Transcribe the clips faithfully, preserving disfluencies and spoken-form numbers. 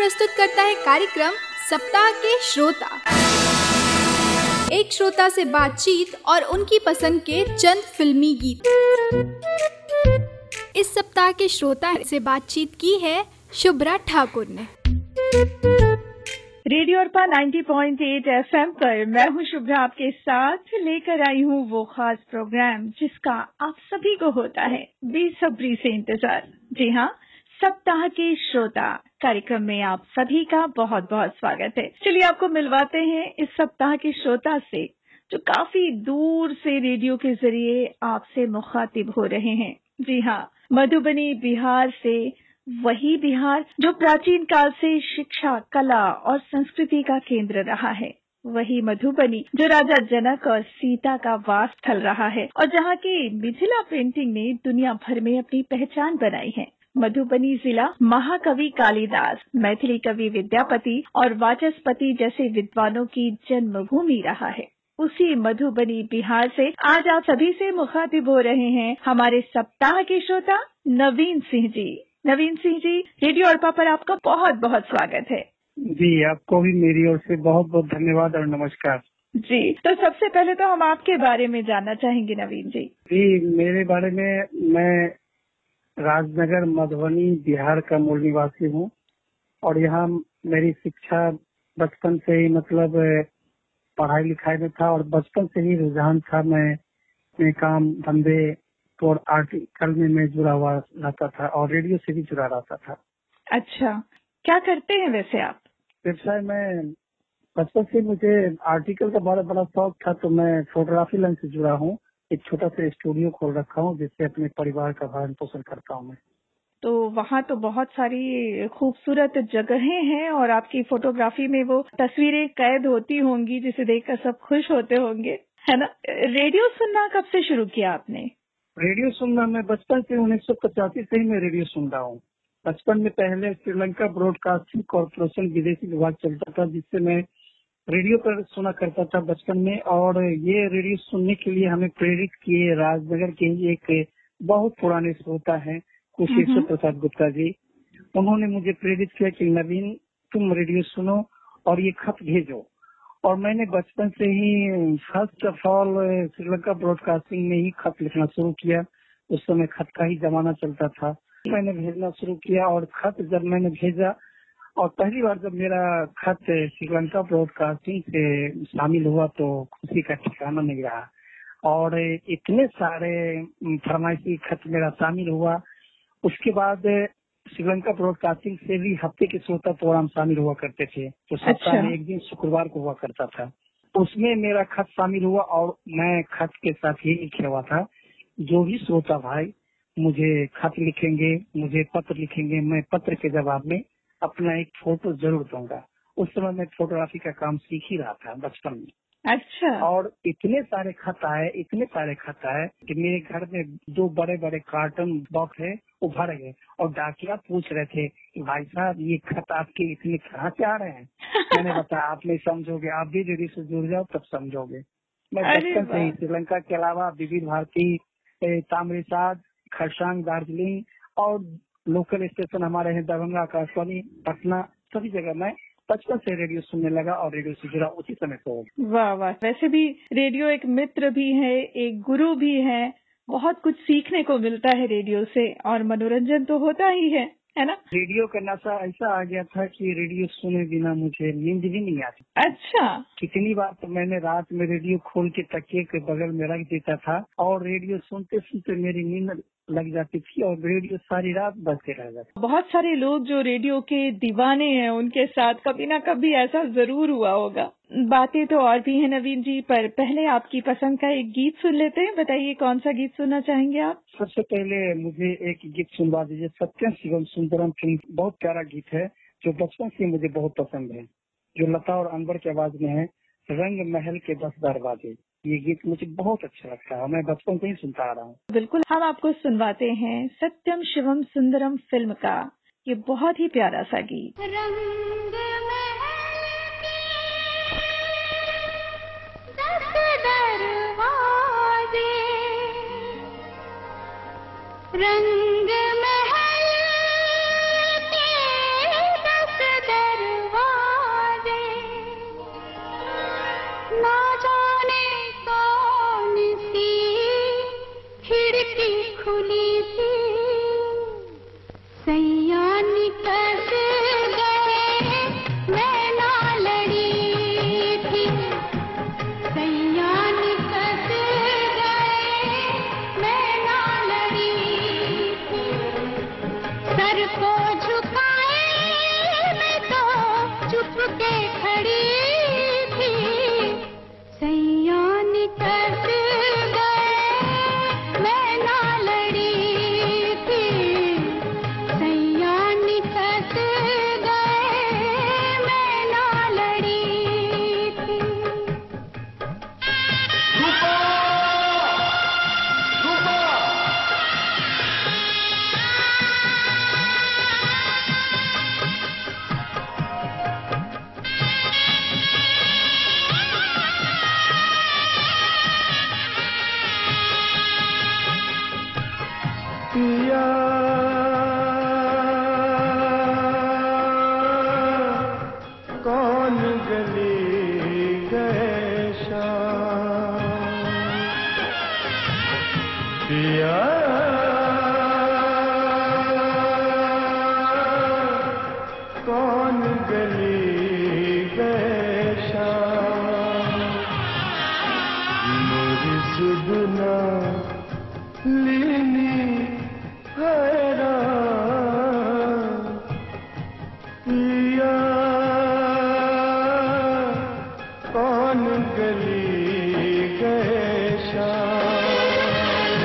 प्रस्तुत करता है कार्यक्रम सप्ताह के श्रोता। एक श्रोता से बातचीत और उनकी पसंद के चंद फिल्मी गीत। इस सप्ताह के श्रोता से बातचीत की है शुभ्रा ठाकुर ने। रेडियो अर्पा नब्बे पॉइंट आठ एफएम पर मैं हूं शुभ्रा, आपके साथ लेकर आई हूं वो खास प्रोग्राम जिसका आप सभी को होता है बेसब्री से इंतजार। जी हाँ, सप्ताह के श्रोता कार्यक्रम में आप सभी का बहुत बहुत स्वागत है। चलिए आपको मिलवाते हैं इस सप्ताह के श्रोता से जो काफी दूर से रेडियो के जरिए आपसे मुखातिब हो रहे हैं। जी हाँ, मधुबनी बिहार से, वही बिहार जो प्राचीन काल से शिक्षा, कला और संस्कृति का केंद्र रहा है, वही मधुबनी जो राजा जनक और सीता का वास स्थल रहा है और जहाँ की मिथिला पेंटिंग ने दुनिया भर में अपनी पहचान बनाई है। मधुबनी जिला महाकवि कालिदास, मैथिली कवि विद्यापति और वाचस्पति जैसे विद्वानों की जन्मभूमि रहा है। उसी मधुबनी बिहार से आज आप सभी से मुखातिब हो रहे हैं हमारे सप्ताह के श्रोता नवीन सिंह जी। नवीन सिंह जी, रेडियो अर्पा पर आपका बहुत बहुत स्वागत है। जी, आपको भी मेरी ओर से बहुत बहुत धन्यवाद और नमस्कार। जी, तो सबसे पहले तो हम आपके बारे में जानना चाहेंगे नवीन जी। जी, मेरे बारे में, मैं राजनगर मधुबनी बिहार का मूल निवासी हूँ और यहाँ मेरी शिक्षा बचपन से ही मतलब पढ़ाई लिखाई में था और बचपन से ही रुझान था। मैं अपने काम धंधे और आर्टिकल में मैं जुड़ा हुआ रहता था और रेडियो से भी जुड़ा रहता था। अच्छा, क्या करते हैं वैसे आप? व्यवसाय में बचपन से मुझे आर्टिकल का बड़ा बड़ा शौक था, तो मैं फोटोग्राफी लाइन से जुड़ा हूँ। एक छोटा सा स्टूडियो खोल रखा हूँ जिससे अपने परिवार का भरण पोषण करता हूँ मैं। तो वहाँ तो बहुत सारी खूबसूरत जगहें हैं और आपकी फोटोग्राफी में वो तस्वीरें कैद होती होंगी जिसे देखकर सब खुश होते होंगे, है ना? रेडियो सुनना कब से शुरू किया आपने? रेडियो सुनना मैं बचपन से उन्नीस सौ पचासी से ही मैं रेडियो सुन रहा हूँ। बचपन में पहले श्रीलंका ब्रॉडकास्टिंग कॉर्पोरेशन विदेशी विभाग चलता था जिससे मैं रेडियो पर सुना करता था बचपन में। और ये रेडियो सुनने के लिए हमें प्रेरित किए राजनगर के ही एक बहुत पुराने श्रोता है कुशेश्वर प्रसाद गुप्ता जी। उन्होंने मुझे प्रेरित किया कि नवीन, तुम रेडियो सुनो और ये खत भेजो। और मैंने बचपन से ही first of all Sri Lanka broadcasting में ही खत लिखना शुरू किया। उस समय खत का ही जमाना चलता था। मैंने भेजना शुरू किया और खत जब मैंने भेजा और पहली बार जब मेरा खत श्रीलंका ब्रॉडकास्टिंग से शामिल हुआ तो खुशी का ठिकाना नहीं रहा। और इतने सारे फरमाइशी खत मेरा शामिल हुआ। उसके बाद श्रीलंका ब्रॉडकास्टिंग से भी हफ्ते के श्रोता प्रोग्राम शामिल हुआ करते थे, तो सप्ताह में एक दिन शुक्रवार को हुआ करता था। उसमें मेरा खत शामिल हुआ और मैं खत के साथ ही लिखे हुआ था, जो भी श्रोता भाई मुझे खत लिखेंगे, मुझे पत्र लिखेंगे, मैं पत्र के जवाब में अपना एक फोटो जरूर दूंगा। उस समय मैं फोटोग्राफी का काम सीख ही रहा था बचपन में। अच्छा। और इतने सारे खत आए, इतने सारे खत आए कि मेरे घर में दो बड़े बड़े कार्टन बॉक्स है, वो भर गए। और डाकिया पूछ रहे थे कि भाई साहब ये खत आपके इतने कहाँ से आ रहे हैं? मैंने बताया आप नहीं समझोगे, आप भी रेडियो से जुड़ जाओ तब समझोगे। मैं बचपन से ही श्रीलंका के अलावा विविध भारती, ताम्रसाद, खरसांग, दार्जिलिंग और लोकल स्टेशन हमारे हैं दरभंगा, आकाशवाणी, पटना, सभी जगह मैं बचपन से रेडियो सुनने लगा और रेडियो से जुड़ा उसी समय से। वाह वाह, वैसे भी रेडियो एक मित्र भी है, एक गुरु भी है। बहुत कुछ सीखने को मिलता है रेडियो से और मनोरंजन तो होता ही है, है ना? रेडियो का नशा ऐसा आ गया था कि रेडियो सुने बिना मुझे नींद भी नहीं आती। अच्छा। कितनी बार तो मैंने रात में रेडियो खोल के तकिए के बगल में रख देता था और रेडियो सुनते सुनते मेरी नींद लग जाती थी और रेडियो सारी रात बजते रह जाता। बहुत सारे लोग जो रेडियो के दीवाने हैं उनके साथ कभी ना कभी ऐसा जरूर हुआ होगा। बातें तो और भी हैं नवीन जी, पर पहले आपकी पसंद का एक गीत सुन लेते हैं। बताइए कौन सा गीत सुनना चाहेंगे आप? सबसे पहले मुझे एक गीत सुनवा दीजिए। सत्यम शिवम सुंदरम फिल्म, बहुत प्यारा गीत है जो बचपन से मुझे बहुत पसंद है, जो लता और अनवर की आवाज में है। रंग महल के दस दरवाजे, ये गीत मुझे बहुत अच्छा लगता है, मैं बचपन से ही सुनता आ रहा हूँ। बिल्कुल, हम आपको सुनवाते हैं सत्यम शिवम सुंदरम फिल्म का ये बहुत ही प्यारा सा गीत। रंग महल के दस खुली थी, सैया निकल गए, मैं ना लड़ी थी, सैया निकल गए, मैं ना लड़ी थी, सर को झुकाए मैं तो चुप के खड़ी थी, सैया निकल गए, मैं ना लड़ी थी, सैया निकल गए, मैं ना लड़ी थी। पिया कौन गली गए शाम, पिया कौन गली गए शाम, मोरी सुगना लीनी पिया कौन गली गए शाम,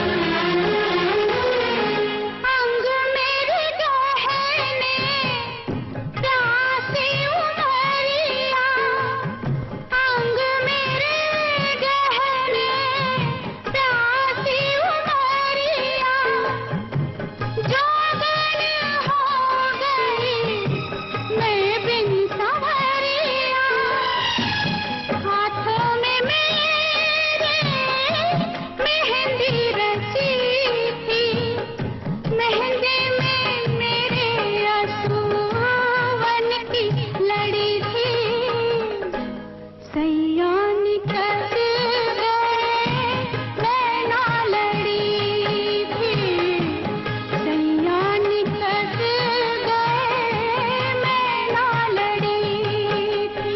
अंग मेरे गहने प्यासी उमरिया, अंग मेरे गहने प्यासी उमरिया, जोगन हो गई मैं बिन संवरिया, हाथों में मेरे मेहंदी रची थी, मेहंदी में मेरे असूवन की लड़ी थी, सैया निकल गए, मैं ना लड़ी थी, सैया निकल गए, मैं ना लड़ी थी।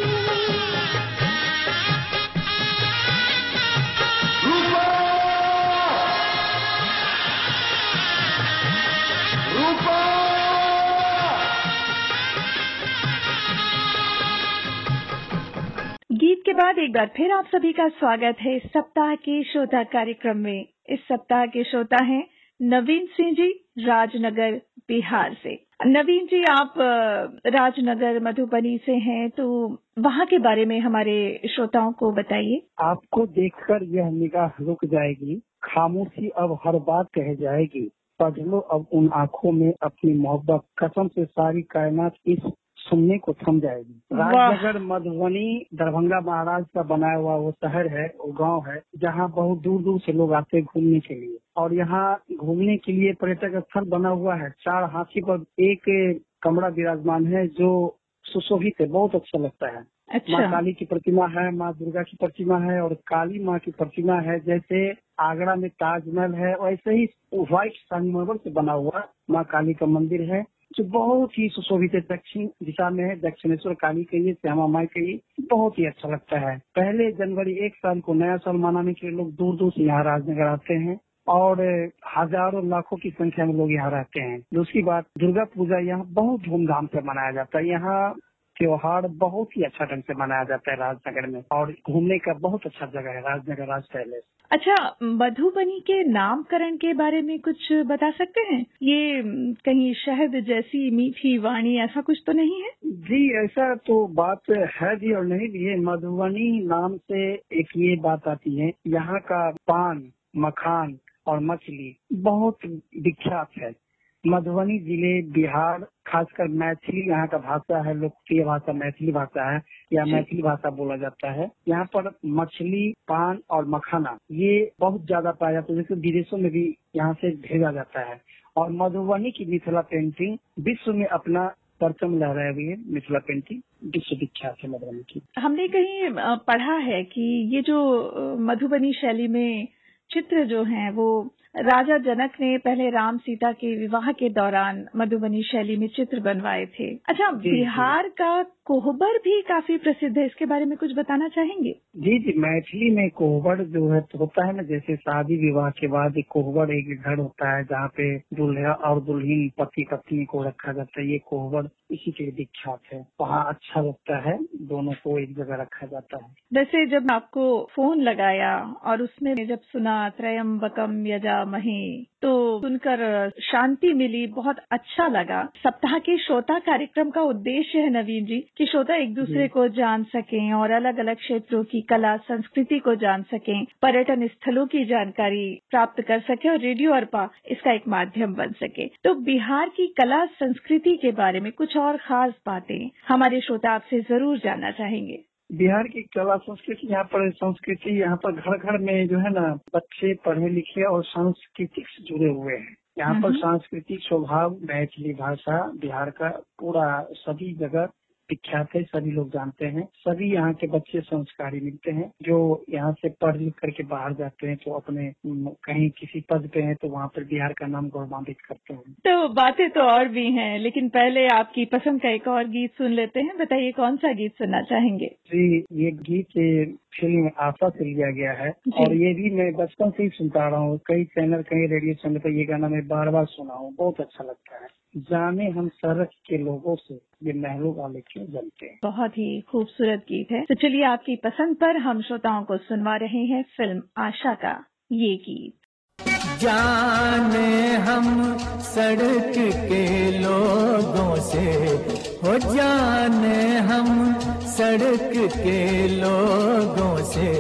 गीत के बाद एक बार फिर आप सभी का स्वागत है इस सप्ताह के श्रोता कार्यक्रम में। इस सप्ताह के श्रोता हैं नवीन सिंह जी, राजनगर बिहार से। नवीन जी, आप अ, राजनगर मधुबनी से हैं, तो वहाँ के बारे में हमारे श्रोताओं को बताइए। आपको देखकर यह निगाह रुक जाएगी, खामोशी अब हर बात कह जाएगी, पढ़ लो अब उन आंखों में अपनी मोहब्बत, कसम से सारी कायनात इस सुनने को थम जाएगी। राजनगर मधुबनी दरभंगा महाराज का बनाया हुआ वो शहर है, वो गांव है, जहां बहुत दूर दूर से लोग आते हैं घूमने के लिए। और यहाँ घूमने के लिए पर्यटक स्थल बना हुआ है। चार हाथी पर एक कमरा विराजमान है जो सुशोभित है, बहुत अच्छा लगता है। अच्छा। माँ काली की प्रतिमा है, माँ दुर्गा की प्रतिमा है और काली माँ की प्रतिमा है। जैसे आगरा में ताजमहल है वैसे ही व्हाइट संगमरमर से बना हुआ माँ काली का मंदिर है, जो बहुत ही सुशोभित है। दक्षिण दिशा में है, दक्षिणेश्वर काली कहिए, श्यामा माई कहिए, बहुत ही अच्छा लगता है। पहले जनवरी एक साल को नया साल मनाने के लिए लोग दूर दूर से यहाँ राजनगर आते हैं और हजारों लाखों की संख्या में लोग यहाँ रहते हैं। दूसरी बात, दुर्गा पूजा यहाँ बहुत धूमधाम से मनाया जाता है। यहाँ त्योहार बहुत ही अच्छा ढंग से मनाया जाता है राजनगर में, और घूमने का बहुत अच्छा जगह है राजनगर राज पैलेस। अच्छा, मधुबनी के नामकरण के बारे में कुछ बता सकते हैं? ये म, कहीं शहद जैसी मीठी वाणी ऐसा कुछ तो नहीं है? जी, ऐसा तो बात है भी और नहीं भी है। मधुबनी नाम से एक ये बात आती है, यहाँ का पान, मखान और मछली बहुत विख्यात है। मधुबनी जिले बिहार, खासकर मैथिली यहाँ का भाषा है, लोकप्रिय भाषा मैथिली भाषा है या मैथिली भाषा बोला जाता है। यहाँ पर मछली, पान और मखाना ये बहुत ज्यादा पाया जाता है, जैसे विदेशों में भी यहाँ से भेजा जाता है। और मधुबनी की मिथिला पेंटिंग विश्व में अपना परचम लहराए हुई है। मिथिला पेंटिंग विश्व विख्यात है मधुबनी की। हमने कहीं अ, पढ़ा है कि ये जो अ, मधुबनी शैली में चित्र जो हैं वो राजा जनक ने पहले राम सीता के विवाह के दौरान मधुबनी शैली में चित्र बनवाए थे। अच्छा, जी, बिहार का कोहबर भी काफी प्रसिद्ध है, इसके बारे में कुछ बताना चाहेंगे? जी जी, मैथिली में कोहबर जो है तो होता है ना, जैसे शादी विवाह के बाद एक कोहबर एक घर होता है जहाँ पे दूल्हा और दुल्हन पति पत्नी को रखा जाता है। ये कोहबर इसी के लिए विख्यात है। वहाँ अच्छा लगता है, दोनों को एक जगह रखा जाता है। वैसे जब आपको फोन लगाया और उसमें जब सुना त्रयंबकम यजामहे, तो सुनकर शांति मिली, बहुत अच्छा लगा। सप्ताह के श्रोता कार्यक्रम का उद्देश्य है नवीन जी कि श्रोता एक दूसरे को जान सकें और अलग अलग क्षेत्रों की कला संस्कृति को जान सकें, पर्यटन स्थलों की जानकारी प्राप्त कर सके और रेडियो अर्पा इसका एक माध्यम बन सके। तो बिहार की कला संस्कृति के बारे में कुछ और खास बातें हमारे श्रोता आपसे जरूर जानना चाहेंगे। बिहार की कला संस्कृति, यहाँ पर संस्कृति, यहाँ पर घर घर में जो है ना बच्चे पढ़े लिखे और सांस्कृतिक से जुड़े हुए हैं। यहाँ पर सांस्कृतिक स्वभाव, मैथिली भाषा बिहार का पूरा सभी जगह विख्यात है, सभी लोग जानते हैं। सभी यहाँ के बच्चे संस्कारी मिलते हैं जो यहाँ से पढ़ लिख करके बाहर जाते हैं तो अपने कहीं किसी पद पे हैं तो वहाँ पर बिहार का नाम गौरवान्वित करते हैं। तो बातें तो और भी हैं, लेकिन पहले आपकी पसंद का एक और गीत सुन लेते हैं। बताइए कौन सा गीत सुनना चाहेंगे? जी, ये गीत फिल्म आशा से लिया गया है और ये भी मैं बचपन से ही सुनता रहा हूँ। कई चैनल, कई रेडियो चैनल पर ये गाना मैं बार बार सुना हूँ, बहुत अच्छा लगता है। जाने हम सड़क के लोगों से ये महलों वाले क्यों जलते हैं। बहुत ही खूबसूरत गीत है। तो चलिए आपकी पसंद पर हम श्रोताओं को सुनवा रहे हैं फिल्म आशा का ये गीत। जाने हम सड़क के लोगों से, हो जाने हम सड़क के लोगों से,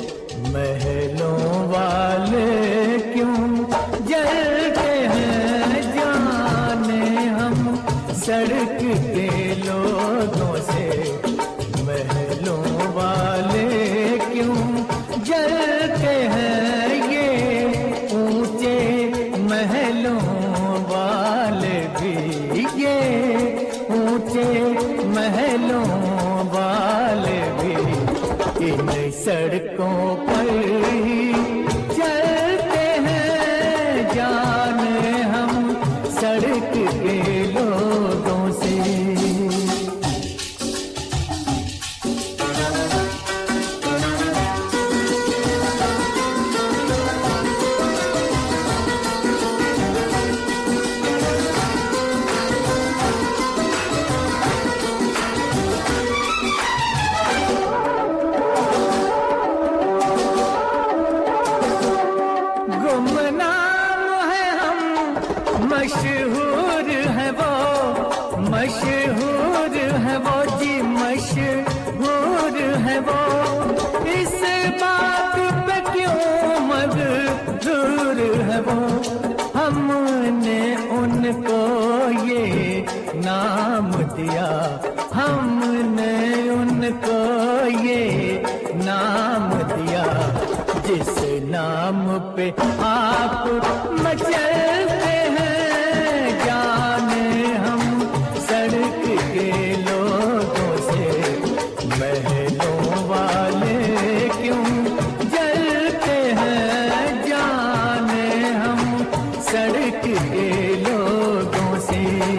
महलों वाले क्यों जलते हैं। जाने हम सड़क के लोगों से, महलों वाले क्यों जलते हैं। ये ऊंचे महलों वाले भी, ये ऊंचे महलों वाले भी इन सड़कों पर ही चलते हैं। जाने हम सड़क के लोगों से। मशहूर है वो, मशहूर है वो जी, मशहूर है वो। इस बात पे क्यों मजबूर है वो। हमने उनको ये नाम दिया, हमने उनको ये नाम दिया, जिस नाम पे आप मचलते हैं। जाने हम सड़क के लोगों से, महलों वाले क्यों जलते हैं। जाने हम सड़क के लोगों से।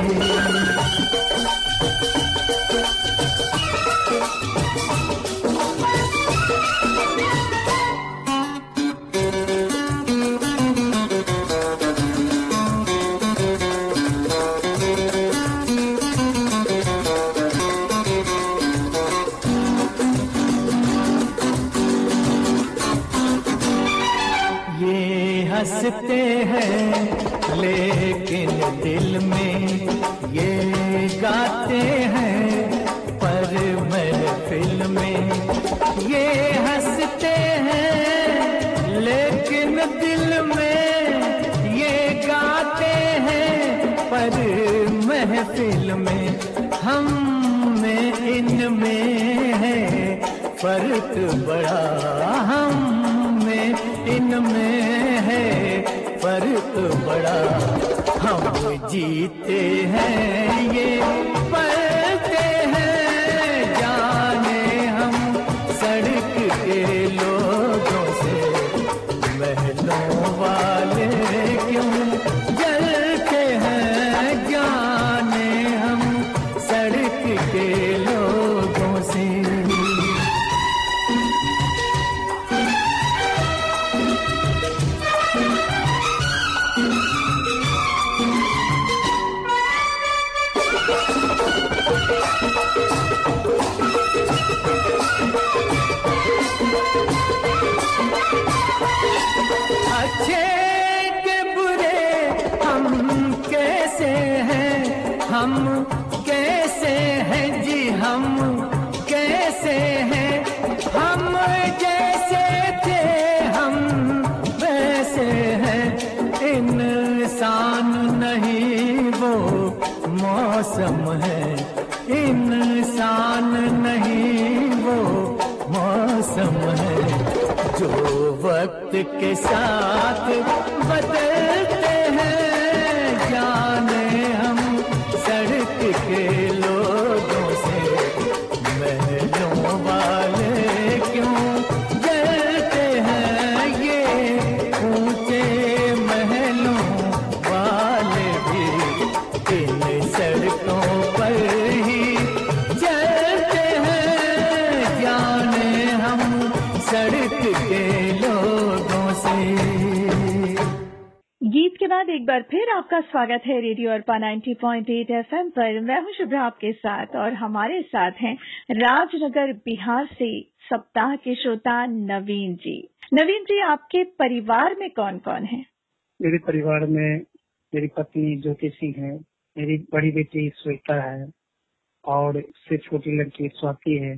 हंसते हैं लेकिन दिल में ये गाते हैं, पर महफिल में ये हंसते हैं लेकिन दिल में ये गाते हैं, पर महफिल में हम में इनमें है फर्क बड़ा। हम में इनमें है फर्क बड़ा। हम जीते हैं ये पलते हैं। जाने हम सड़क के लोगों से, महलों वाले हम कैसे हैं जी, हम कैसे हैं, हम जैसे थे हम वैसे हैं। इंसान नहीं वो मौसम है, इंसान नहीं वो मौसम है, जो वक्त के साथ बदलते हैं। जाने हम सड़क के लोगों से महलों वाले क्यों जलते हैं, ये ऊंचे महलों वाले भी इन सड़कों पर ही चलते हैं। जाने हम सड़क के लोगों से। गीत के बाद एक बार फिर आपका स्वागत है रेडियो अर्पा नब्बे पॉइंट आठ एफएम पर। मैं हूं शुभ्रा आपके साथ और हमारे साथ हैं राजनगर बिहार से सप्ताह के श्रोता नवीन जी। नवीन जी, आपके परिवार में कौन कौन है? मेरे परिवार में मेरी पत्नी ज्योति सिंह है, मेरी बड़ी बेटी श्वेता है और उससे छोटी लड़की स्वाति है,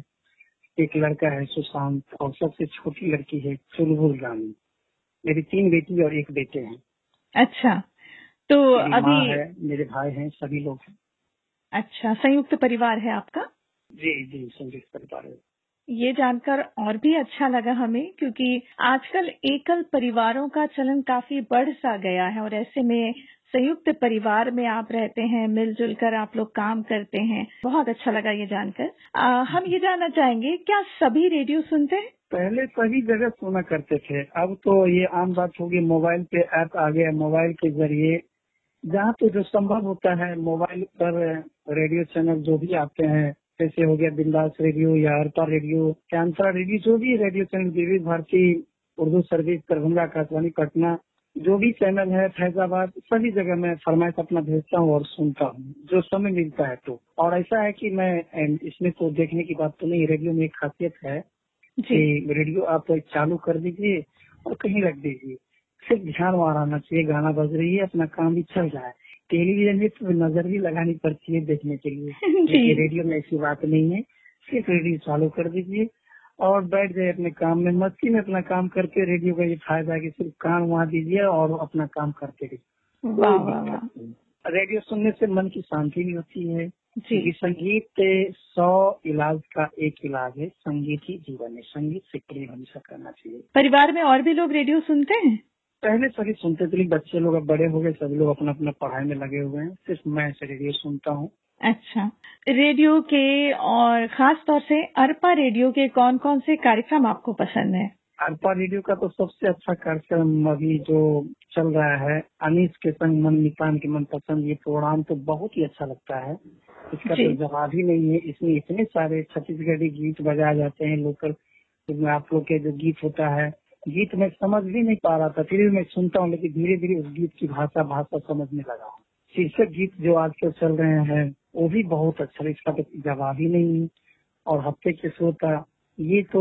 एक लड़का है सुशांत और सबसे छोटी लड़की है चुलबुल रानी। मेरी तीन बेटी और एक बेटे हैं। अच्छा, तो मेरी अभी माँ है, मेरे भाई हैं, सभी लोग हैं। अच्छा, संयुक्त परिवार है आपका? जी जी, संयुक्त परिवार है। ये जानकर और भी अच्छा लगा हमें, क्योंकि आजकल एकल परिवारों का चलन काफी बढ़ सा गया है और ऐसे में संयुक्त परिवार में आप रहते हैं, मिलजुल कर आप लोग काम करते हैं। बहुत अच्छा लगा ये जानकर। आ, हम ये जानना चाहेंगे, क्या सभी रेडियो सुनते हैं? पहले सभी जगह सुना करते थे, अब तो ये आम बात होगी, मोबाइल पे ऐप आ गया, मोबाइल के जरिए जहाँ पे जो संभव होता है मोबाइल पर रेडियो चैनल जो भी आते हैं, जैसे हो गया बिंदास रेडियो या अर्पा रेडियो, कैंसरा रेडियो, जो भी radio channel, Vividh Bharati Urdu service, Darbhanga, Akashvani Patna, जो भी चैनल है, फैजाबाद, सभी जगह मैं फरमाइश अपना भेजता हूँ और सुनता हूँ जो समय मिलता है। तो और ऐसा है कि मैं, इसमें तो देखने की बात तो नहीं, रेडियो में एक खासियत है कि रेडियो आप चालू कर दीजिए और कहीं रख दीजिए, सिर्फ ध्यान वहाँ आना चाहिए, गाना बज रही है, अपना काम भी चल रहा है। टेलीविजन में तो नजर भी लगानी पड़ती है देखने के लिए, लेकिन रेडियो में ऐसी बात नहीं है, सिर्फ रेडियो चालू कर दीजिए और बैठ जाए अपने काम में, मस्ती में अपना काम करके। रेडियो का ये फायदा है कि सिर्फ कान वहाँ दीजिए और अपना काम करते रहिए। वाह वाह वाह। रेडियो सुनने से मन की शांति भी होती है। जी, संगीत सौ इलाज का एक इलाज है, संगीत ही जीवन है, संगीत से प्रेम हमेशा करना चाहिए। परिवार में और भी लोग रेडियो सुनते हैं? पहले सभी सुनते थे, बच्चे लोग अब बड़े हो गए, सभी लोग अपना अपना पढ़ाई में लगे हुए हैं, सिर्फ मैं से रेडियो सुनता हूँ। अच्छा, रेडियो के और खास तौर से अर्पा रेडियो के कौन कौन से कार्यक्रम आपको पसंद है? अर्पा रेडियो का तो सबसे अच्छा कार्यक्रम अभी जो चल रहा है, अनीस के संग मन नितान के मन पसंद, ये प्रोग्राम तो बहुत ही अच्छा लगता है, इसका तो जवाब ही नहीं है। इसमें इतने सारे छत्तीसगढ़ी गीत बजाए जाते हैं, लोकल। इसमें आप लोग के जो गीत होता है, गीत मैं समझ भी नहीं पा रहा था, फिर भी मैं सुनता हूँ, लेकिन धीरे धीरे उस गीत की भाषा भाषा समझने लगा हूँ। शीर्षक गीत जो आजकल चल रहे हैं वो भी बहुत अच्छा, इसका तो जवाब ही नहीं है। और हफ्ते के श्रोता, ये तो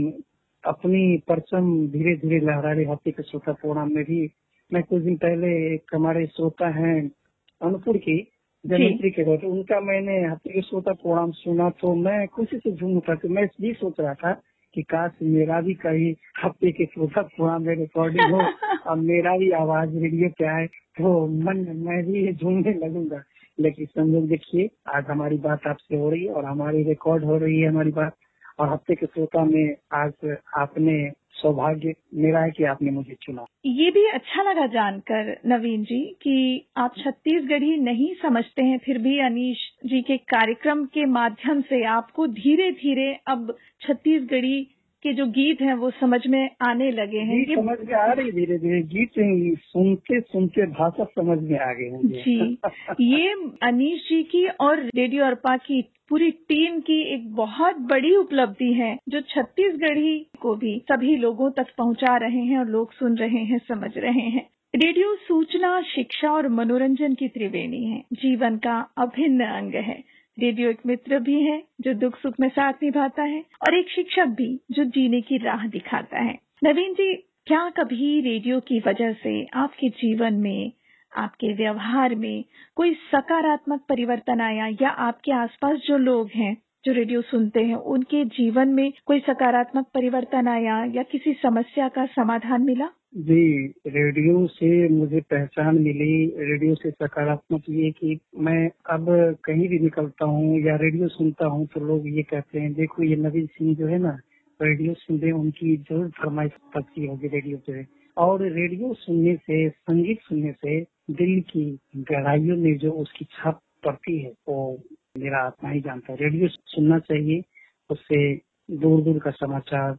अपनी परचम धीरे धीरे लहरा रहे हफ्ते के श्रोता प्रोग्राम में भी। मैं कुछ दिन पहले एक हमारे श्रोता हैं अनपुर की जयंती के रोटे, उनका मैंने हफ्ते के श्रोता प्रोग्राम सुना तो मैं खुशी से झूम उठा। तो मैं ये सोच रहा था कि काश मेरा भी कहीं हफ्ते के श्रोता प्रोग्राम में रिकॉर्डिंग हो और मेरा भी आवाज रेडियो पे आए तो मन मैं भी झूमने लगूंगा। लेकिन संजोग देखिए, आज हमारी बात आपसे हो रही है और हमारी रिकॉर्ड हो रही है हमारी बात, और हफ्ते के श्रोता में आज आपने सौभाग्य मेरा है कि आपने मुझे चुना। ये भी अच्छा लगा जानकर नवीन जी कि आप छत्तीसगढ़ी नहीं समझते हैं, फिर भी अनीश जी के कार्यक्रम के माध्यम से आपको धीरे धीरे अब छत्तीसगढ़ी के जो गीत हैं वो समझ में आने लगे हैं। ये समझ में आ रही धीरे धीरे, गीत सुनते सुनते भाषा समझ में आ गई मुझे। जी, ये अनीश जी की और रेडियो अर्पा की पूरी टीम की एक बहुत बड़ी उपलब्धि है, जो छत्तीसगढ़ी को भी सभी लोगों तक पहुंचा रहे हैं और लोग सुन रहे हैं, समझ रहे हैं। रेडियो सूचना, शिक्षा और मनोरंजन की त्रिवेणी है, जीवन का अभिन्न अंग है। रेडियो एक मित्र भी है जो दुख सुख में साथ निभाता है और एक शिक्षक भी जो जीने की राह दिखाता है। नवीन जी, क्या कभी रेडियो की वजह से आपके जीवन में आपके व्यवहार में कोई सकारात्मक परिवर्तन आया, या आपके आसपास जो लोग हैं जो रेडियो सुनते हैं उनके जीवन में कोई सकारात्मक परिवर्तन आया या किसी समस्या का समाधान मिला? जी, रेडियो से मुझे पहचान मिली। रेडियो से सकारात्मक ये कि मैं अब कहीं भी निकलता हूँ या रेडियो सुनता हूँ तो लोग ये कहते हैं, देखो ये नवीन सिंह जो है ना, रेडियो सुन रहे, उनकी जरूर फरमाइश पड़ती होगी रेडियो पे। और रेडियो सुनने से, संगीत सुनने से दिल की गहराइयों में जो उसकी छाप पड़ती है वो मेरा आत्मा ही जानता है। रेडियो सुनना चाहिए, उससे दूर दूर का समाचार,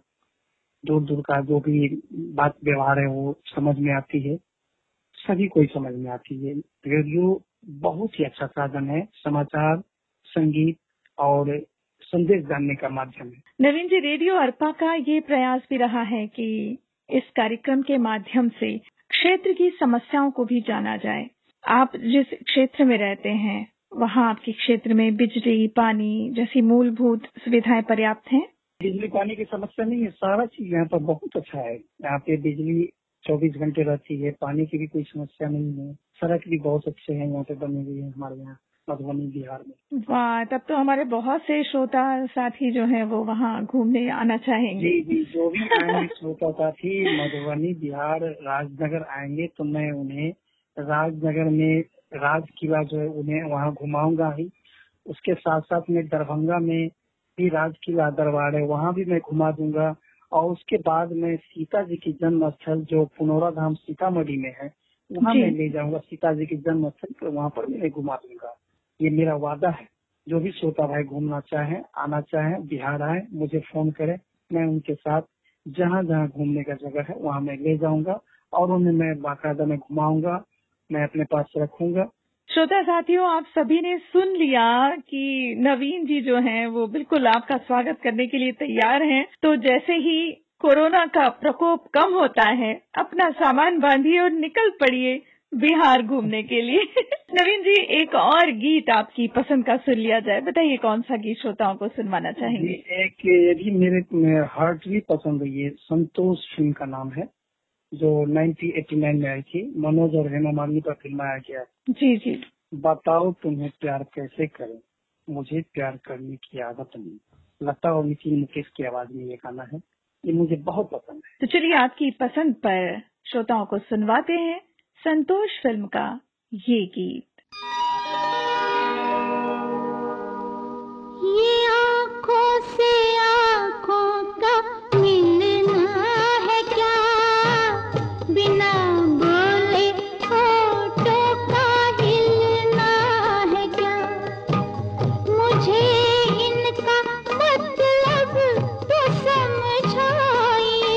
दूर दूर का जो भी बात व्यवहार है वो समझ में आती है, सभी को ही समझ में आती है। रेडियो बहुत ही अच्छा साधन है, समाचार, संगीत और संदेश जानने का माध्यम है। नवीन जी, रेडियो अर्पा का ये प्रयास भी रहा है कि इस कार्यक्रम के माध्यम से क्षेत्र की समस्याओं को भी जाना जाए। आप जिस क्षेत्र में रहते हैं वहाँ आपके क्षेत्र में बिजली, पानी जैसी मूलभूत सुविधाएं पर्याप्त हैं? बिजली पानी की समस्या नहीं है, सारा चीज यहाँ पर बहुत अच्छा है। यहाँ पे बिजली चौबीस घंटे रहती है, पानी की भी कोई समस्या नहीं है, सड़क भी बहुत अच्छे हैं यहाँ पे बनी हुई है हमारे यहाँ मधुबनी बिहार में। वाह, तब तो हमारे बहुत से श्रोता साथी जो हैं वो वहाँ घूमने आना चाहेंगे। जी जी, जो भी आएंगे श्रोता साथी मधुबनी बिहार राजनगर आएंगे तो मैं उन्हें राजनगर में राज किला जो है उन्हें वहाँ घुमाऊंगा ही। उसके साथ साथ में दरभंगा में भी राज किला दरबार है, वहाँ भी मैं घुमा दूंगा। और उसके बाद में सीता जी की जन्म स्थल जो पुनौरा धाम सीतामढ़ी में है वहाँ मैं ले जाऊंगा, सीता जी की जन्म स्थल पर, वहाँ पर मैं घुमा दूंगा। ये मेरा वादा है। जो भी श्रोता भाई घूमना चाहे, आना चाहे, बिहार आए, मुझे फोन करे, मैं उनके साथ जहाँ जहाँ घूमने का जगह है वहाँ मैं ले जाऊंगा और उन्हें मैं बाकायदा में घुमाऊंगा, मैं अपने पास रखूंगा। श्रोता साथियों, आप सभी ने सुन लिया कि नवीन जी जो हैं वो बिल्कुल आपका स्वागत करने के लिए तैयार हैं। तो जैसे ही कोरोना का प्रकोप कम होता है, अपना सामान बांधिए और निकल पड़िए बिहार घूमने के लिए। नवीन जी, एक और गीत आपकी पसंद का सुन लिया जाए, बताइए कौन सा गीत श्रोताओं को सुनवाना चाहेंगे? एक ये भी मेरे हार्ट भी पसंद है, ये संतोष फिल्म का नाम है, जो नाइनटीन एटी नाइन में आई थी, मनोज और हेमा मालिनी पर फिल्माया गया। जी जी। बताओ तुम्हें प्यार कैसे करें, मुझे प्यार करने की आदत नहीं। लता और नितिन मुकेश की आवाज में ये गाना है, ये मुझे बहुत पसंद है। तो चलिए आपकी पसंद पर श्रोताओं को सुनवाते हैं संतोष फिल्म का ये गीत। ये आँखों से आँखों का मिलना है क्या, बिना बोले होठों का हिलना है क्या, मुझे इनका मतलब तो समझाइए,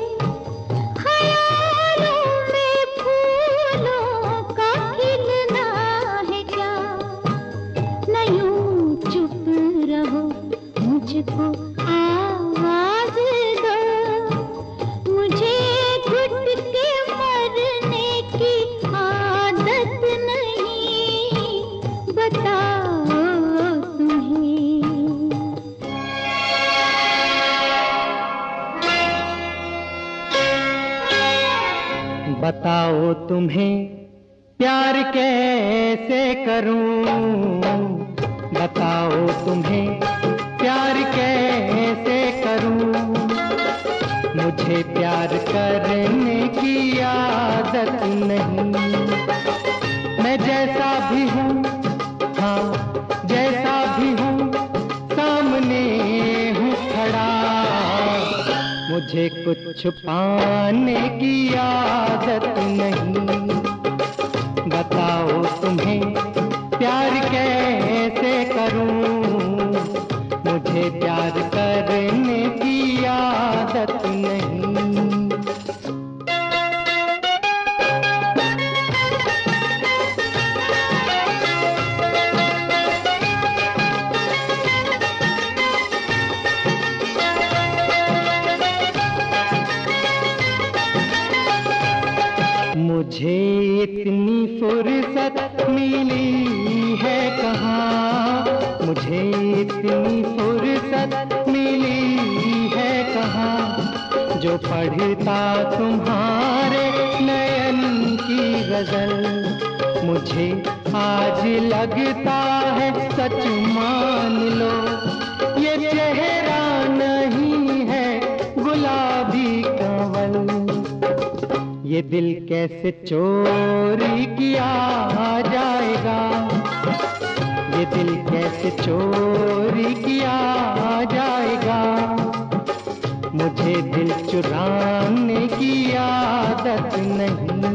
ख्यालों में फूलों का खिलना है क्या, न यूं चुप रहो मुझको आवाज दो, मुझे घुट के मरने की आदत नहीं, बताओ तुम्हें। बताओ तुम्हें प्यार कैसे करूं, बताओ तुम्हें प्यार कैसे करूं, मुझे प्यार करने की आदत नहीं, मैं जैसा भी हूँ, हाँ जैसा भी हूँ, सामने हूँ खड़ा, मुझे कुछ छुपाने की आदत नहीं, बताओ तुम्हें प्यार कैसे करूं, मुझे प्यार करने की आदत नहीं। मुझे इतनी फुर्सत मिली है कहाँ, मुझे इतनी फुर्सत मिली है कहाँ, जो पढ़ता तुम्हारे नयन की गजल, मुझे आज लगता है सच मान लो, ये चेहरा नहीं है गुलाबी कंवल, ये दिल कैसे चोरी किया जाएगा, ये दिल कैसे चोरी किया जाएगा, मुझे दिल चुराने की आदत नहीं।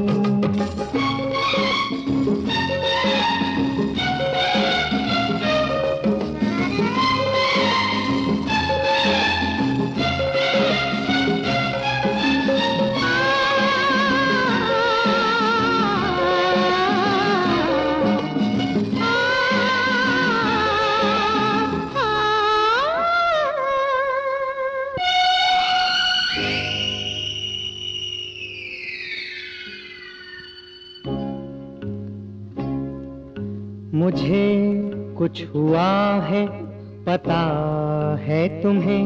मुझे कुछ हुआ है पता है तुम्हें,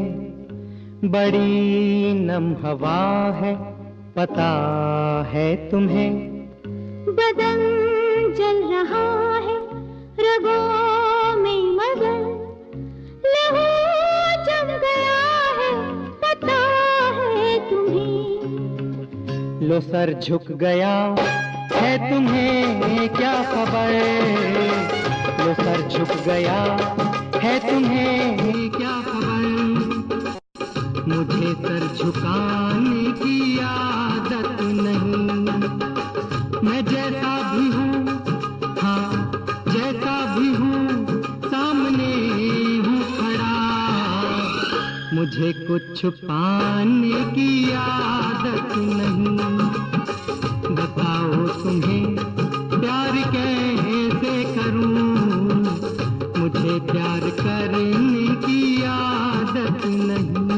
बड़ी नम हवा है पता है तुम्हें, बदन जल रहा है रगों में मगर, लहू जम गया है पता है तुम्हें, लो सर झुक गया है तुम्हें क्या खबर, लो सर झुक गया है तुम्हें क्या खबर, मुझे सर झुकाने की आदत नहीं, मैं जैसा भी हूँ, हाँ जैसा भी हूँ सामने हूँ खड़ा, मुझे कुछ छुपाने की आदत नहीं, बताओ तुम्हें प्यार कैसे करूं, मुझे प्यार करने की आदत नहीं।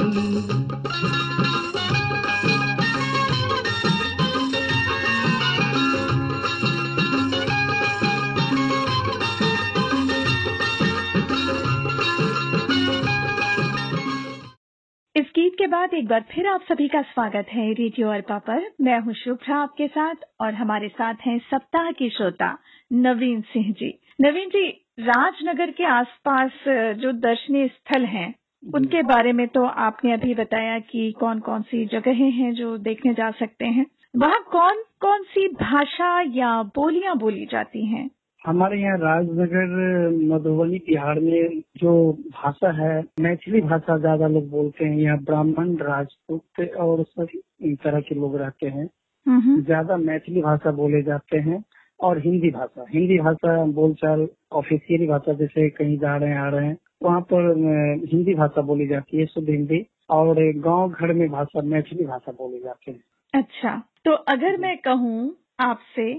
इस गीत के बाद एक बार फिर आप सभी का स्वागत है रेडियो अर्पा पर। मैं हूं शुभ्रा आपके साथ और हमारे साथ हैं सप्ताह की श्रोता नवीन सिंह जी। नवीन जी, राजनगर के आसपास जो दर्शनीय स्थल हैं उनके बारे में तो आपने अभी बताया कि कौन कौन सी जगहें हैं जो देखने जा सकते हैं। वहाँ कौन कौन सी भाषा या बोलियां बोली जाती हैं? हमारे यहाँ राजनगर मधुबनी बिहार में जो भाषा है मैथिली भाषा ज्यादा लोग बोलते हैं। यहाँ ब्राह्मण, राजपूत और सभी तरह के लोग रहते हैं। ज्यादा मैथिली भाषा बोले जाते हैं और हिंदी भाषा हिंदी भाषा बोलचाल ऑफिशियली भाषा, जैसे कहीं जा रहे हैं आ रहे हैं वहाँ पर हिंदी भाषा बोली जाती है, शुद्ध हिंदी। और गांव घर में भाषा मैथिली भाषा बोली जाती है। अच्छा, तो अगर मैं कहूँ आपसे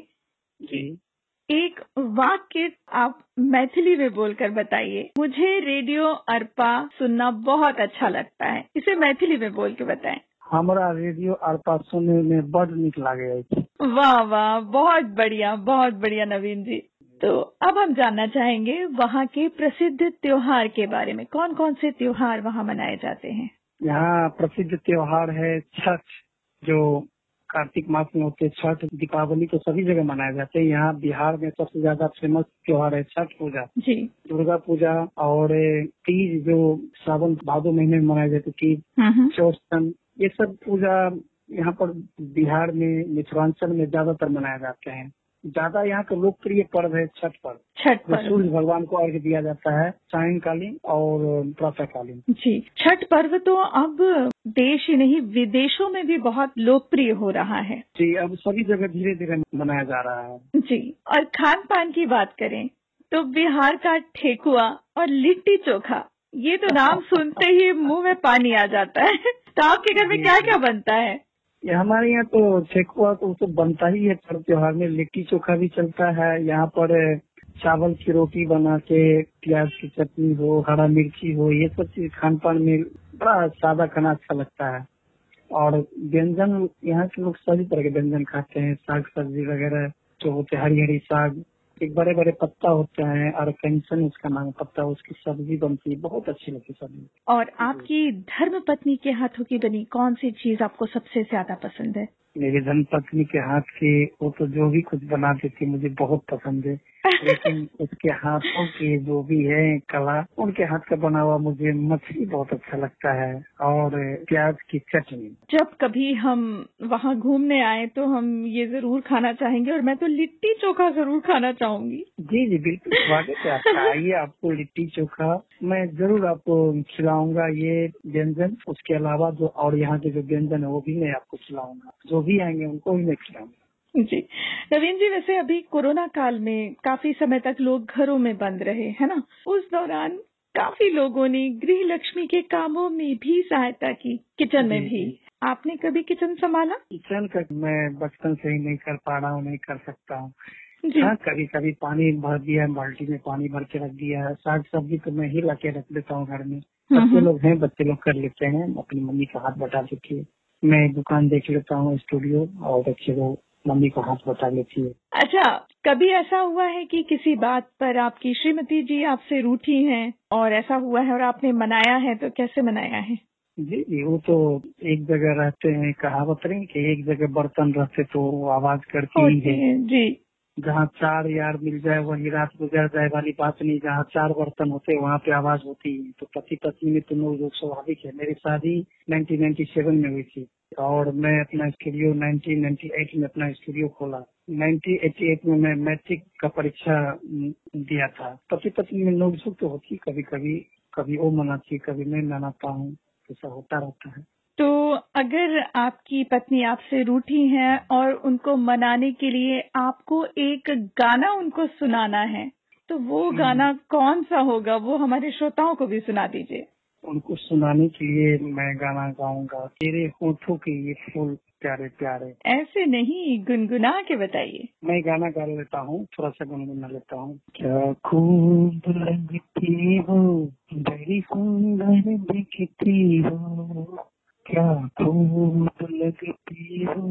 जी एक वाक्य आप मैथिली में बोलकर बताइए। मुझे रेडियो अर्पा सुनना बहुत अच्छा लगता है, इसे मैथिली में बोल के बताएं। हमारा रेडियो अर्पा सुनने में बड़ निक लागे। वाह वाह, बहुत बढ़िया, बहुत बढ़िया नवीन जी। तो अब हम जानना चाहेंगे वहाँ के प्रसिद्ध त्योहार के बारे में। कौन कौन से त्योहार वहाँ मनाए जाते हैं? यहाँ प्रसिद्ध त्योहार है छठ, जो कार्तिक मास में होते हैं। छठ, दीपावली तो सभी जगह मनाए जाते हैं। यहाँ बिहार में सबसे ज्यादा फेमस त्योहार है छठ पूजा जी, दुर्गा पूजा और तीज जो सावन भादो महीने में मनाए जाते, तीज, चौरचन, ये सब पूजा यहाँ पर बिहार में मिथिलांचल में ज्यादातर मनाए जाते हैं। ज्यादा यहाँ का लोकप्रिय पर्व है छठ पर्व। छठ पर्व सूर्य भगवान को अर्घ्य दिया जाता है सायंकालीन और प्रातःकालीन। जी, छठ पर्व तो अब देश ही नहीं विदेशों में भी बहुत लोकप्रिय हो रहा है। जी, अब सभी जगह धीरे धीरे मनाया जा रहा है। जी, और खान पान की बात करें तो बिहार का ठेकुआ और लिट्टी चोखा, ये तो नाम सुनते ही मुंह में पानी आ जाता है। तो आपके घर में क्या क्या बनता है? ये हमारे यहाँ तो ठेकुआ तो, तो बनता ही है पर्व त्योहार में। लिट्टी चोखा भी चलता है। यहाँ पर चावल की रोटी बना के, प्याज की चटनी हो, हरा मिर्ची हो, ये सब चीज खान पान में बड़ा सादा खाना अच्छा लगता है। और व्यंजन यहाँ के लोग सभी तरह के व्यंजन खाते हैं। साग सब्जी वगैरह जो होते हैं, हरी हरी साग, एक बड़े बड़े पत्ता होते हैं और कैंसन उसका नाम पत्ता, उसकी सब्जी बनती है, बहुत अच्छी लगती है सब्जी। और आपकी धर्म पत्नी के हाथों की बनी कौन सी चीज आपको सबसे ज्यादा पसंद है? मेरी धर्मपत्नी के हाथ के वो तो जो भी कुछ बना देती मुझे बहुत पसंद है, लेकिन उसके हाथों के जो भी है कला, उनके हाथ का बना हुआ मुझे मछली बहुत अच्छा लगता है और प्याज की चटनी। जब कभी हम वहाँ घूमने आए तो हम ये जरूर खाना चाहेंगे और मैं तो लिट्टी चोखा जरूर खाना चाहूंगी। जी जी बिल्कुल, स्वागत है आपका। आइए, आपको लिट्टी चोखा मैं जरूर आपको खिलाऊंगा ये व्यंजन। उसके अलावा जो और यहाँ के जो व्यंजन है वो भी मैं आपको खिलाऊंगा, जो भी आएंगे उनको भी मैं खिलाऊंगा। जी नवीन जी, वैसे अभी कोरोना काल में काफी समय तक लोग घरों में बंद रहे है ना, उस दौरान काफी लोगों ने गृह लक्ष्मी के कामों में भी सहायता की, किचन में भी। आपने कभी किचन संभाला? किचन का मैं बचपन से ही नहीं कर पा रहा हूँ, नहीं कर सकता हूँ। जी हाँ, कभी कभी पानी भर दिया, बाल्टी में पानी भर के रख दिया। साग सब्जी तो मैं ही ला के रख देता हूँ घर में। बच्चे लोग हैं, बच्चे लोग कर लेते हैं, अपनी मम्मी का हाथ बटा देती है। मैं दुकान देख लेता हूँ, स्टूडियो, और बच्चे लोग मम्मी का हाथ बटा लेती है। अच्छा, कभी ऐसा हुआ है कि किसी बात पर आपकी श्रीमती जी आपसे रूठी हैं और ऐसा हुआ है और आपने मनाया है, तो कैसे मनाया है? जी जी, वो तो एक जगह रहते हैं, कहावत नहीं कि एक जगह बर्तन रहते तो वो आवाज करती ही है। है जी। जहाँ चार यार मिल जाए वही रात गुजर जाए वाली बात नहीं, जहाँ चार बर्तन होते वहाँ पे आवाज होती है। तो पति पत्नी में तो नोक स्वाभाविक है। मेरी शादी नाइनटीन नाइंटी सेवन में हुई थी और मैं अपना स्टूडियो नाइनटीन नाइंटी एट में अपना स्टूडियो खोला। नाइनटीन एटी एट में मैं मैट्रिक का परीक्षा दिया था। पति पत्नी में नोक झोंक तो होती, कभी कभी कभी वो मनाती, कभी मैं मनाता हूँ, ऐसा होता रहता है। तो अगर आपकी पत्नी आपसे रूठी हैं और उनको मनाने के लिए आपको एक गाना उनको सुनाना है, तो वो गाना कौन सा होगा, वो हमारे श्रोताओं को भी सुना दीजिए। उनको सुनाने के लिए मैं गाना गाऊंगा, तेरे होठों के ये फूल प्यारे प्यारे। ऐसे नहीं, गुनगुना के बताइए। मैं गाना गा लेता हूँ, थोड़ा सा गुनगुना लेता हूँ। क्या खूब लगती हो, बड़ी सुंदर दिखती हो, क्या खूब लगती हो,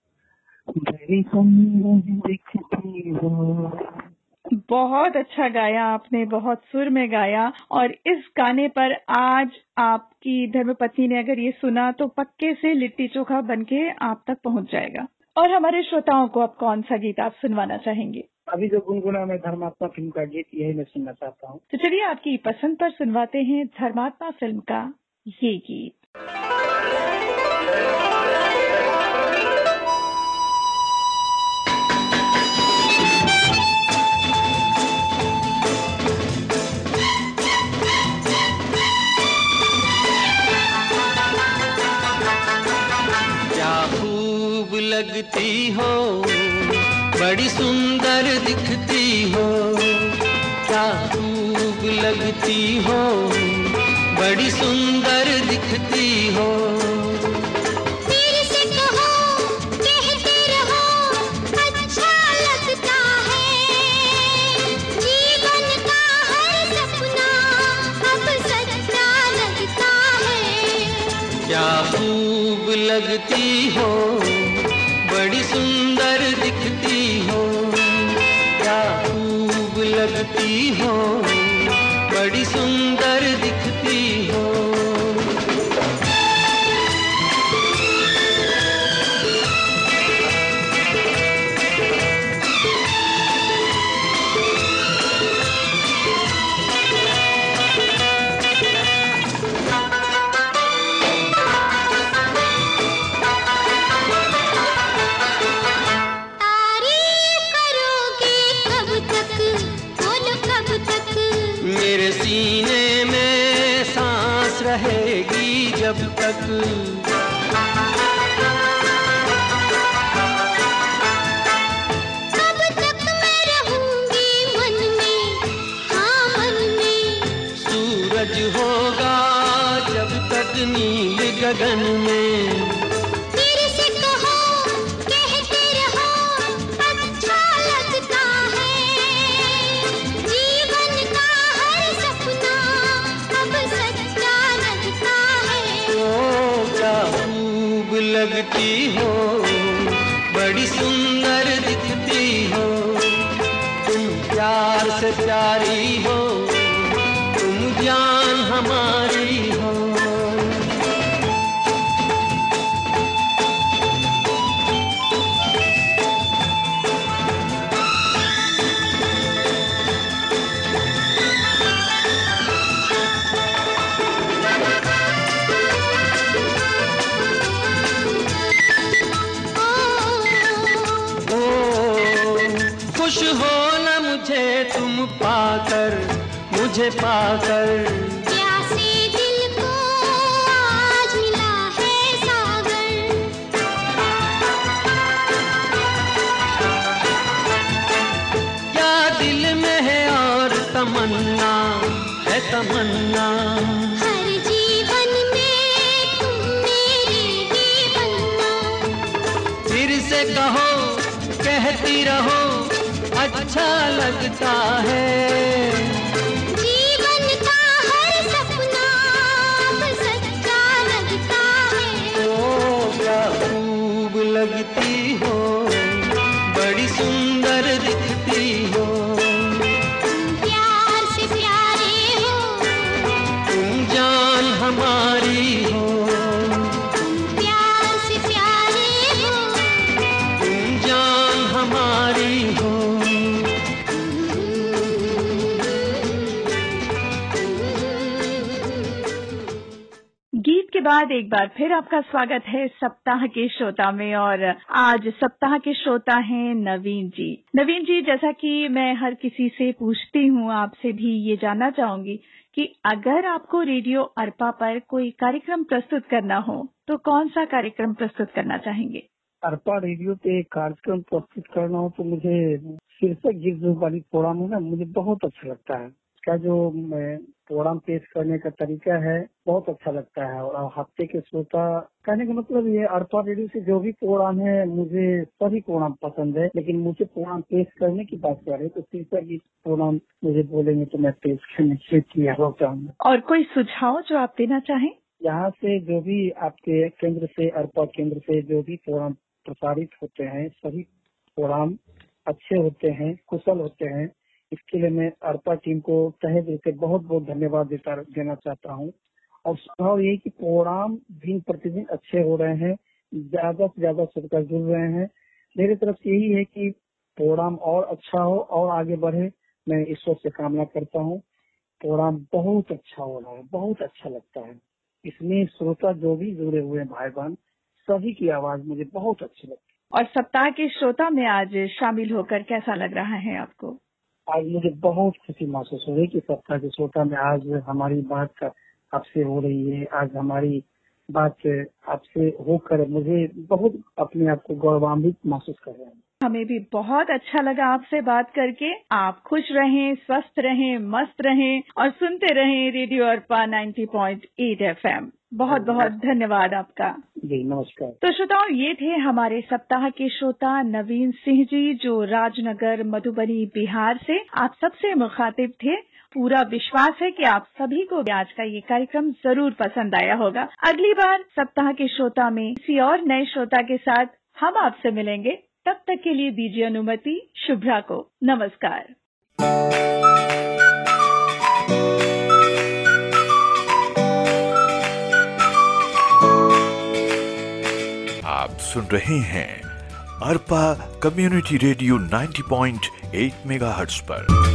बड़ी सुंदर दिखती हो। बहुत अच्छा गाया आपने, बहुत सुर में गाया। और इस गाने पर आज आपकी धर्मपत्नी ने अगर ये सुना तो पक्के से लिट्टी चोखा बनके आप तक पहुंच जाएगा। और हमारे श्रोताओं को अब कौन सा गीत आप सुनवाना चाहेंगे? अभी जो गुनगुना मैं धर्मात्मा फिल्म का गीत यही मैं सुनना चाहता हूँ। तो चलिए आपकी पसंद पर सुनवाते हैं धर्मात्मा फिल्म का ये गीत। लगती हो, बड़ी सुंदर दिखती हो, क्या खूब लगती हो, बड़ी सुंदर दिखती हो। मेरे से कहो, कहते रहो, अच्छा लगता है, जीवन का हर सपना अब सच्चा लगता है। क्या खूब लगती हो, बड़ी सुंदर दिखती हो, क्या खूब लगती हो, बड़ी सुंदर दिखती हो। मेरे सीने में सांस रहेगी जब तक, तब तक मैं रहूंगी मन में, हाँ मन में। सूरज होगा जब तक नील गगन में। तेरे से कहो, कहते रहो, अच्छा लगता है, जीवन का हर सपना अब सच्चा लगता है। ओ क्या खूब लगती हो, बड़ी सुंदर दिखती हो, तुम प्यार से प्यारी हो, तुम जान हमारी हो। खुश हो न मुझे तुम पाकर, मुझे पाकर। प्यासे दिल को आज मिला है सागर। क्या दिल में है और तमन्ना है तमन्ना। हर जीवन में तुम मेरे ही बनना। फिर से कहो कहती रहो अच्छा लगता है। जीवन का हर सपना अब सच्चा लगता है। ओ क्या खूब लगती हो, बड़ी सुंदर दिखती हो। तुम प्यार से प्यारे हो, तुम जान हमारी हो। तुम प्यार से प्यारे हो। तुम जान हमारी हो। गीत के बाद एक बार फिर आपका स्वागत है सप्ताह के श्रोता में। और आज सप्ताह के श्रोता हैं नवीन जी। नवीन जी, जैसा कि मैं हर किसी से पूछती हूँ, आपसे भी ये जानना चाहूंगी कि अगर आपको रेडियो अर्पा पर कोई कार्यक्रम प्रस्तुत करना हो तो कौन सा कार्यक्रम प्रस्तुत करना चाहेंगे? अर्पा रेडियो पे कार्यक्रम प्रस्तुत करना हो तो मुझे शीर्षक गीत जो वाली प्रोग्राम है ना, मुझे बहुत अच्छा लगता है। इसका जो प्रोग्राम पेश करने का तरीका है बहुत अच्छा लगता है। और हफ्ते के श्रोता कहने का मतलब ये, अर्पा रेडियो से जो भी प्रोग्राम है मुझे सभी प्रोग्राम पसंद है, लेकिन मुझे प्रोग्राम पेश करने की बात कर रहे तो शीर्षक गीत प्रोग्राम मुझे बोलेंगे तो मैं पेश करने से किया चाहूंगा। और कोई सुझाव जो आप देना चाहें? यहाँ से जो भी आपके केंद्र से, अर्पा केंद्र से जो भी प्रोग्राम प्रसारित होते हैं सभी प्रोग्राम अच्छे होते हैं, कुशल होते हैं। इसके लिए मैं अर्पा टीम को तहे दिल से बहुत बहुत धन्यवाद देता देना चाहता हूँ। और सुझाव ये कि प्रोग्राम दिन प्रतिदिन अच्छे हो रहे हैं, ज्यादा से ज्यादा श्रोता जुड़ रहे हैं। मेरी तरफ से यही है कि प्रोग्राम और अच्छा हो और आगे बढ़े, मैं ईश्वर से कामना करता हूँ। प्रोग्राम बहुत अच्छा हो रहा है, बहुत अच्छा लगता है। इसमें श्रोता जो भी जुड़े हुए हैं भाई बहन, सभी की आवाज मुझे बहुत अच्छी लगती है। और सप्ताह के श्रोता में आज शामिल होकर कैसा लग रहा है आपको? आज मुझे बहुत खुशी महसूस हो रही है कि सप्ताह के श्रोता में आज हमारी बात का आपसे हो रही है। आज हमारी बात आपसे होकर मुझे बहुत अपने आप को गौरवान्वित महसूस कर रहे हैं। हमें भी बहुत अच्छा लगा आपसे बात करके। आप खुश रहें, स्वस्थ रहें, मस्त रहें और सुनते रहें रेडियो अर्पा नब्बे पॉइंट आठ एफएम। बहुत बहुत धन्यवाद आपका। जी नमस्कार। तो श्रोताओं, ये थे हमारे सप्ताह के श्रोता नवीन सिंह जी, जो राजनगर मधुबनी बिहार से आप सबसे मुखातिब थे। पूरा विश्वास है कि आप सभी को आज का ये कार्यक्रम जरूर पसंद आया होगा। अगली बार सप्ताह के श्रोता में किसी और नए श्रोता के साथ हम आपसे मिलेंगे। तब तक के लिए दीजिए अनुमति शुभ्रा को। नमस्कार। आप सुन रहे हैं अर्पा कम्युनिटी रेडियो नब्बे पॉइंट आठ मेगाहर्ट्ज पर।